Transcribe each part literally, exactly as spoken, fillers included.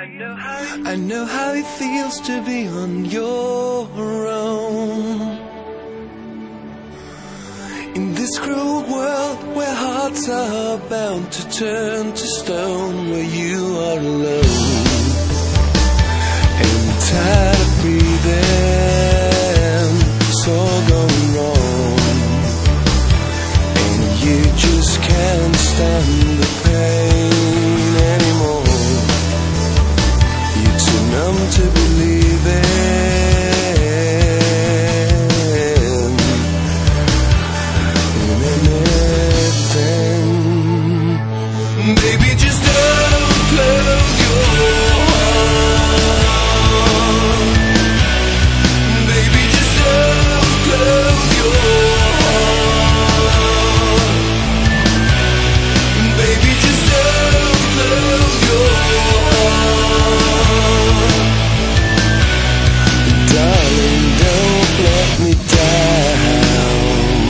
I know how it feels to be on your own. In this cruel world where hearts are bound to turn to stone, where you are alone and tired of breathing, it's all going wrong, and you just can't stand the pain anymore. You're too numb to believe it. Baby, just don't close your heart. Baby, just don't close your heart. Baby, just don't close your heart. Darling, don't let me down.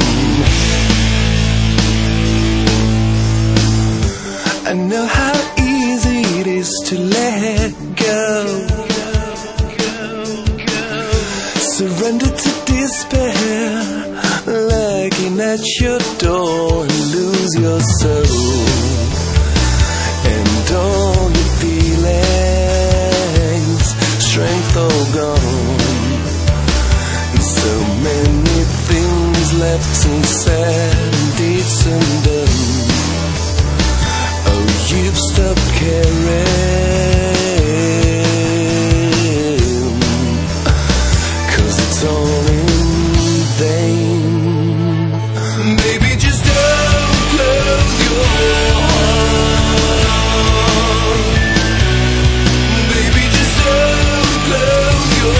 I know how easy it is to let go, surrender to despair, looking at your door and lose your soul, and all your feelings, strength all gone, and so many things left unsaid, deeds undone. You've stopped caring, 'cause it's all in vain. Baby, just don't close your heart. Baby, just don't close your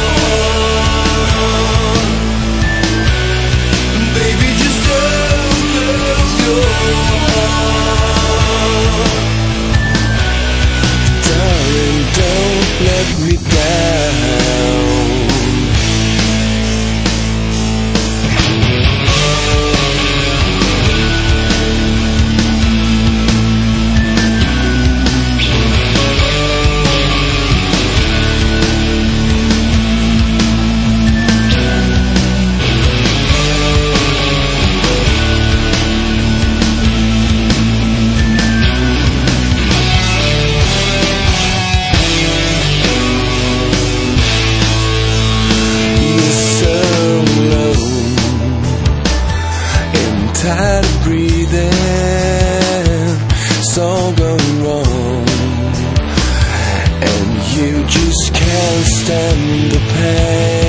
heart. Baby, just don't close your heart. Darling, don't let me down. Tired of breathing, it's all going wrong, and you just can't stand the pain.